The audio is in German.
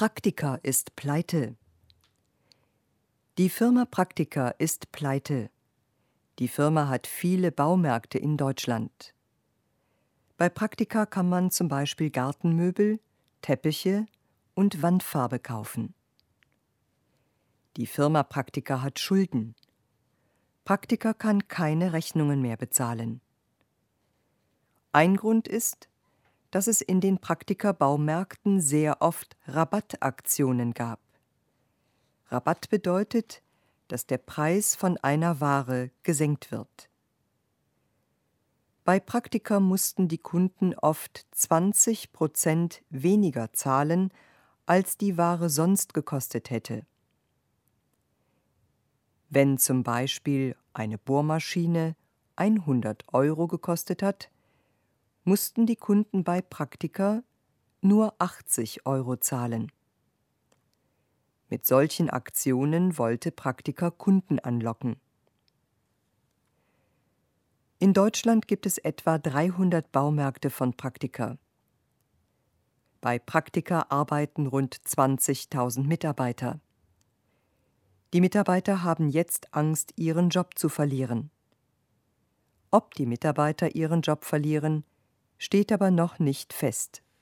Praktica ist pleite. Die Firma Praktica ist pleite. Die Firma hat viele Baumärkte in Deutschland. Bei Praktica kann man zum Beispiel Gartenmöbel, Teppiche und Wandfarbe kaufen. Die Firma Praktica hat Schulden. Praktica kann keine Rechnungen mehr bezahlen. Ein Grund ist, dass es in den Praktica-Baumärkten sehr oft Rabattaktionen gab. Rabatt bedeutet, dass der Preis von einer Ware gesenkt wird. Bei Praktica mussten die Kunden oft 20% weniger zahlen, als die Ware sonst gekostet hätte. Wenn zum Beispiel eine Bohrmaschine 100 € gekostet hat, mussten die Kunden bei Praktica nur 80 € zahlen. Mit solchen Aktionen wollte Praktica Kunden anlocken. In Deutschland gibt es etwa 300 Baumärkte von Praktica. Bei Praktica arbeiten rund 20.000 Mitarbeiter. Die Mitarbeiter haben jetzt Angst, ihren Job zu verlieren. Ob die Mitarbeiter ihren Job verlieren, steht aber noch nicht fest.